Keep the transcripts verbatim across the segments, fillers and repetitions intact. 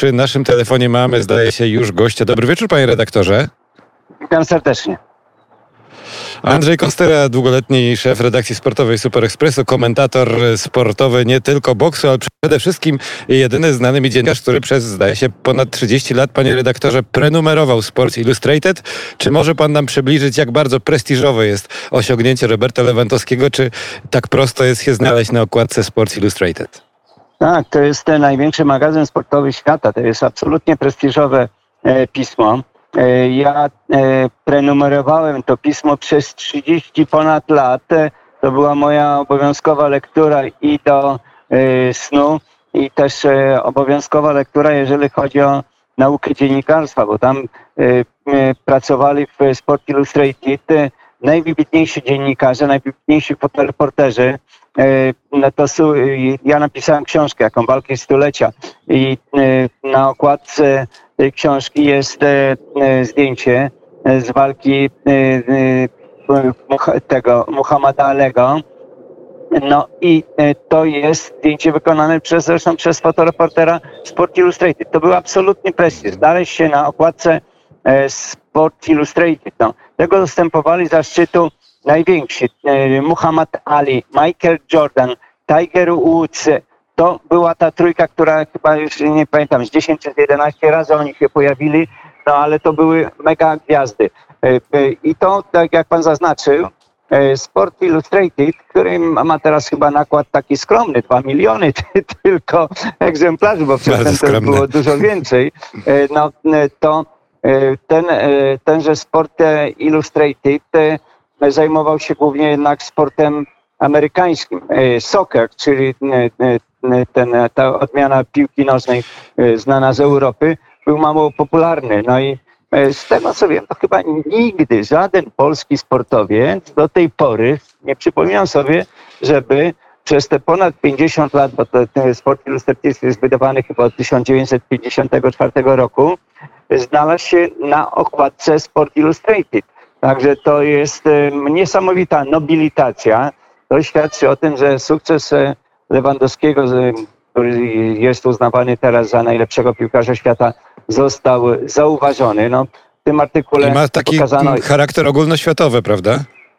przy naszym telefonie mamy, zdaje się, już gościa. Dobry wieczór, panie redaktorze. Witam serdecznie. Andrzej Kostera, długoletni szef redakcji sportowej Super Expressu, komentator sportowy nie tylko boksu, ale przede wszystkim jedyny znany mi dziennikarz, który przez, zdaje się, ponad trzydzieści lat, panie redaktorze, prenumerował Sports Illustrated. Czy może pan nam przybliżyć, jak bardzo prestiżowe jest osiągnięcie Roberta Lewandowskiego? Czy tak prosto jest się znaleźć na okładce Sports Illustrated? Tak, to jest ten największy magazyn sportowy świata. To jest absolutnie prestiżowe e, pismo. E, ja e, prenumerowałem to pismo przez trzydzieści ponad lat. E, to była moja obowiązkowa lektura i do e, snu, i też e, obowiązkowa lektura, jeżeli chodzi o naukę dziennikarstwa, bo tam e, e, pracowali w Sport Illustrated e, najwybitniejsi dziennikarze, najwybitniejsi fotoreporterzy. No to są, ja napisałem książkę, jaką walki stulecia, i na okładce tej książki jest zdjęcie z walki tego Muhammada Aliego. No i to jest zdjęcie wykonane przez, zresztą przez fotoreportera Sport Illustrated. To był absolutny prestiż. Znaleźć się na okładce Sport Illustrated. No, tego dostępowali zaszczytu najwięksi. Muhammad Ali, Michael Jordan, Tiger Woods. To była ta trójka, która chyba już nie pamiętam, z dziesięć czy jedenaście razy oni się pojawili, no ale to były mega gwiazdy. I to, tak jak pan zaznaczył, Sport Illustrated, który ma teraz chyba nakład taki skromny, dwa miliony tylko egzemplarzy, bo przedtem to było dużo więcej. No to ten, tenże Sport Illustrated zajmował się głównie jednak sportem amerykańskim. Soccer, czyli ten, ta odmiana piłki nożnej znana z Europy, był mało popularny. No i z tego co wiem, to chyba nigdy żaden polski sportowiec do tej pory nie przypominał sobie, żeby przez te ponad pięćdziesiąt lat, bo to, ten Sport Illustrated jest wydawany chyba od tysiąc dziewięćset pięćdziesiątego czwartego roku, znalazł się na okładce Sport Illustrated. Także to jest niesamowita nobilitacja. To świadczy o tym, że sukces Lewandowskiego, który jest uznawany teraz za najlepszego piłkarza świata, został zauważony. No, w tym artykule I ma taki pokazano charakter ogólnoświatowy, prawda?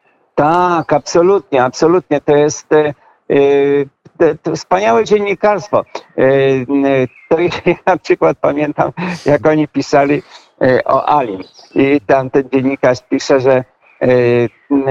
Tak, absolutnie, absolutnie. To jest yy, to, to wspaniałe dziennikarstwo. Yy, to ja na przykład pamiętam, jak oni pisali yy, o Ali. I tam ten dziennikarz pisze, że yy,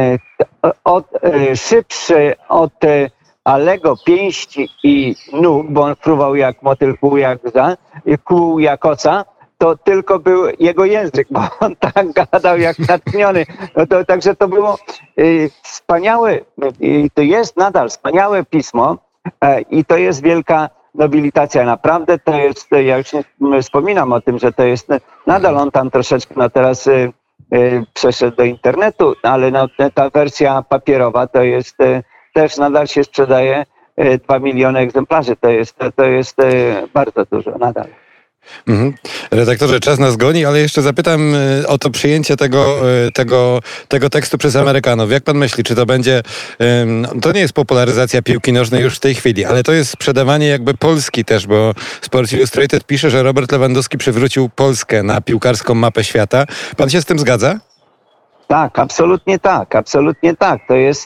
od, yy, szybszy od Alego pięści i nóg, bo on fruwał jak motyl, kół jak za, kół jak oca, to tylko był jego język, bo on tak gadał jak natchniony. No to, także to było y, wspaniałe, y, to jest nadal wspaniałe pismo y, i to jest wielka nobilitacja. Naprawdę to jest, ja już nie wspominam o tym, że to jest, nadal on tam troszeczkę, no teraz y, y, przeszedł do internetu, ale no, ta wersja papierowa to jest, y, też nadal się sprzedaje y, dwa miliony egzemplarzy. To jest, to jest y, bardzo dużo nadal. Mhm. Redaktorze, czas nas goni, ale jeszcze zapytam o to przyjęcie tego, tego, tego tekstu przez Amerykanów. Jak pan myśli, czy to będzie, to nie jest popularyzacja piłki nożnej już w tej chwili, ale to jest sprzedawanie jakby Polski też, bo Sports Illustrated pisze, że Robert Lewandowski przywrócił Polskę na piłkarską mapę świata. Pan się z tym zgadza? Tak, absolutnie tak, absolutnie tak. To jest...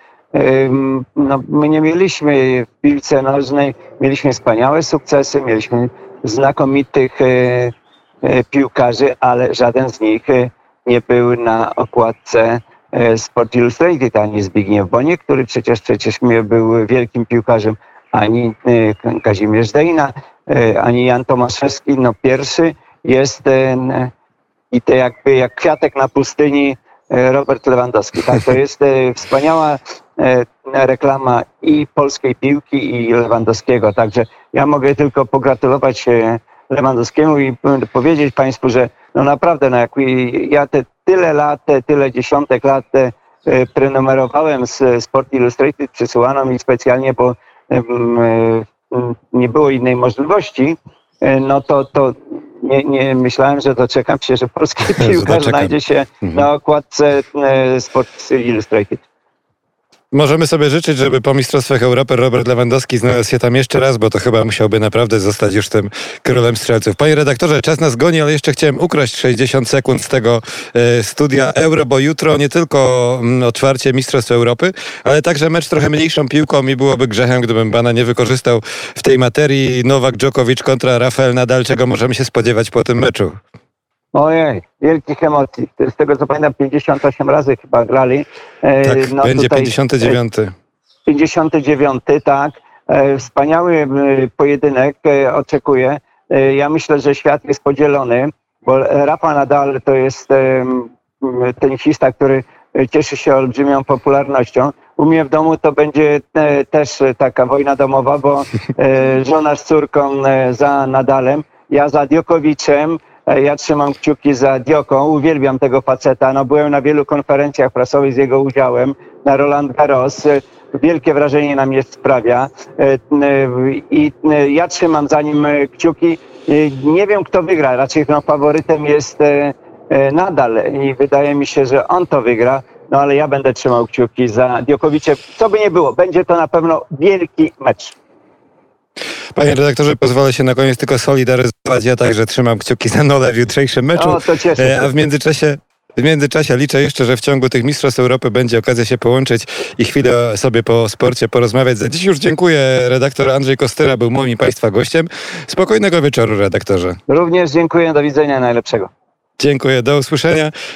No, my nie mieliśmy w piłce nożnej, mieliśmy wspaniałe sukcesy, mieliśmy znakomitych e, e, piłkarzy, ale żaden z nich e, nie był na okładce e, Sport Illustrated, ani Zbigniew Boniek, który przecież przecież był wielkim piłkarzem, ani e, Kazimierz Dejna, e, ani Jan Tomaszewski. No pierwszy jest e, i to jakby jak kwiatek na pustyni e, Robert Lewandowski. Tak, to jest e, wspaniała e, reklama i polskiej piłki, i Lewandowskiego. Także ja mogę tylko pogratulować Lewandowskiemu i powiedzieć państwu, że no naprawdę, no jak ja te tyle lat, te tyle dziesiątek lat prenumerowałem z Sport Illustrated, przysyłano mi specjalnie, bo nie było innej możliwości, no to, to nie, nie myślałem, że doczekam się, że polski piłkarz znajdzie się na okładce Sport Illustrated. Możemy sobie życzyć, żeby po Mistrzostwach Europy Robert Lewandowski znalazł się tam jeszcze raz, bo to chyba musiałby naprawdę zostać już tym królem strzelców. Panie redaktorze, czas nas goni, ale jeszcze chciałem ukraść sześćdziesiąt sekund z tego e, studia Euro, bo jutro nie tylko m, otwarcie Mistrzostw Europy, ale także mecz trochę mniejszą piłką i byłoby grzechem, gdybym pana nie wykorzystał w tej materii. Nowak Djokovic kontra Rafael Nadal. Czego możemy się spodziewać po tym meczu? Ojej, wielkich emocji. Z tego co pamiętam, pięćdziesiąt osiem razy chyba grali. Tak, no będzie tutaj, pięćdziesiąty dziewiąty. pięćdziesiąty dziewiąty, tak. Wspaniały pojedynek oczekuję. Ja myślę, że świat jest podzielony, bo Rafa Nadal to jest tenisista, który cieszy się olbrzymią popularnością. U mnie w domu to będzie też taka wojna domowa, bo żona z córką za Nadalem, ja za Djokovicem. Ja trzymam kciuki za Djoko, uwielbiam tego faceta. No, byłem na wielu konferencjach prasowych z jego udziałem, na Roland Garros. Wielkie wrażenie na mnie sprawia i ja trzymam za nim kciuki. Nie wiem, kto wygra, raczej no, faworytem jest Nadal i wydaje mi się, że on to wygra, no ale ja będę trzymał kciuki za Djokovicem. Co by nie było, będzie to na pewno wielki mecz. Panie redaktorze, pozwolę się na koniec tylko solidaryzować. Ja także trzymam kciuki za Nole w jutrzejszym meczu. O, to cieszę się. A w międzyczasie, w międzyczasie liczę jeszcze, że w ciągu tych Mistrzostw Europy będzie okazja się połączyć i chwilę sobie po sporcie porozmawiać. Za dziś już dziękuję. Redaktor Andrzej Kostyra był moim i Państwa gościem. Spokojnego wieczoru, redaktorze. Również dziękuję. Do widzenia. Najlepszego. Dziękuję. Do usłyszenia.